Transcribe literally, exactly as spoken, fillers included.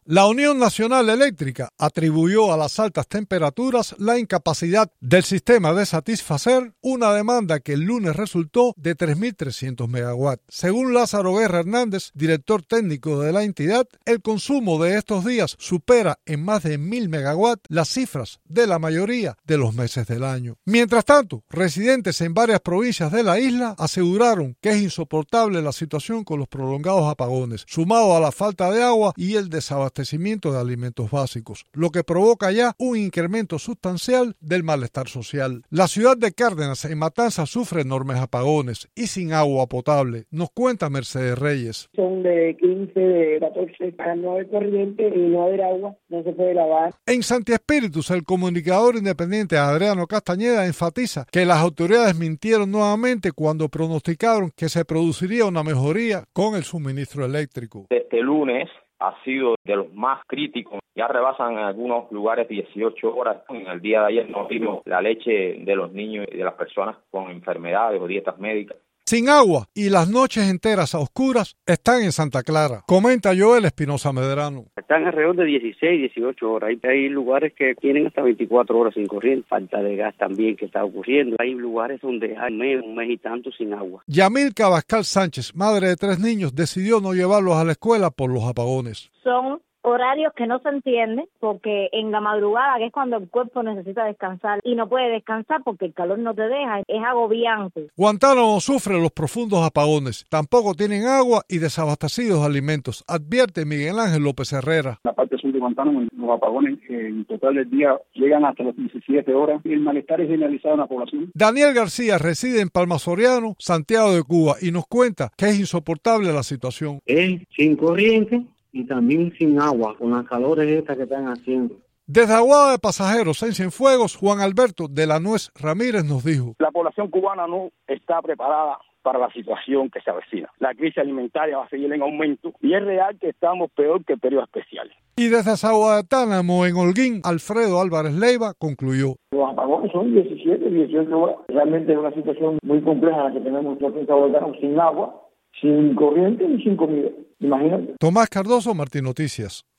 La Unión Nacional Eléctrica atribuyó a las altas temperaturas la incapacidad del sistema de satisfacer una demanda que el lunes resultó de tres mil trescientos megawatts. Según Lázaro Guerra Hernández, director técnico de la entidad, el consumo de estos días supera en más de mil megawatts las cifras de la mayoría de los meses del año. Mientras tanto, residentes en varias provincias de la isla aseguraron que es insoportable la situación con los prolongados apagones, sumado a la falta de agua y el desabastecimiento de alimentos básicos, lo que provoca ya un incremento sustancial del malestar social. La ciudad de Cárdenas, en Matanzas, sufre enormes apagones y sin agua potable. Nos cuenta Mercedes Reyes. Son de quince, de catorce, para no haber corriente y no haber agua, no se puede lavar. En Santi Espíritus, el comunicador independiente Adriano Castañeda enfatiza que las autoridades mintieron nuevamente cuando pronosticaron que se produciría una mejoría con el suministro eléctrico. Este lunes ha sido de los más críticos. Ya rebasan en algunos lugares dieciocho horas. En el día de ayer nos vimos la leche de los niños y de las personas con enfermedades o dietas médicas. Sin agua y las noches enteras a oscuras están en Santa Clara, comenta Joel Espinosa Medrano. Están alrededor de dieciséis, dieciocho horas. Hay, hay lugares que tienen hasta veinticuatro horas sin corriente. Falta de gas también que está ocurriendo. Hay lugares donde hay un mes, un mes y tanto sin agua. Yamilka Abascal Sánchez, madre de tres niños, decidió no llevarlos a la escuela por los apagones. Son horarios que no se entienden porque en la madrugada, que es cuando el cuerpo necesita descansar y no puede descansar porque el calor no te deja, es agobiante. Guantánamo sufre los profundos apagones, tampoco tienen agua y desabastecidos alimentos, advierte Miguel Ángel López Herrera. La parte sur de Guantánamo, los apagones eh, en total del día llegan hasta las diecisiete horas y el malestar es generalizado en la población. Daniel García reside en Palma Soriano, Santiago de Cuba, y nos cuenta que es insoportable la situación. Es sin corriente y también sin agua, con las calores estas que están haciendo. Desde Aguada de Pasajeros en Cienfuegos, Juan Alberto de la Nuez Ramírez nos dijo: la población cubana no está preparada para la situación que se avecina. La crisis alimentaria va a seguir en aumento y es real que estamos peor que el periodo especial. Y desde Zaguatánamo, en Holguín, Alfredo Álvarez Leiva concluyó: los apagones son diecisiete, dieciocho horas. Realmente es una situación muy compleja la que tenemos nosotros en Zaguatánamo, sin agua, sin corriente y sin comida. Imagínate. Tomás Cardoso, Martín Noticias.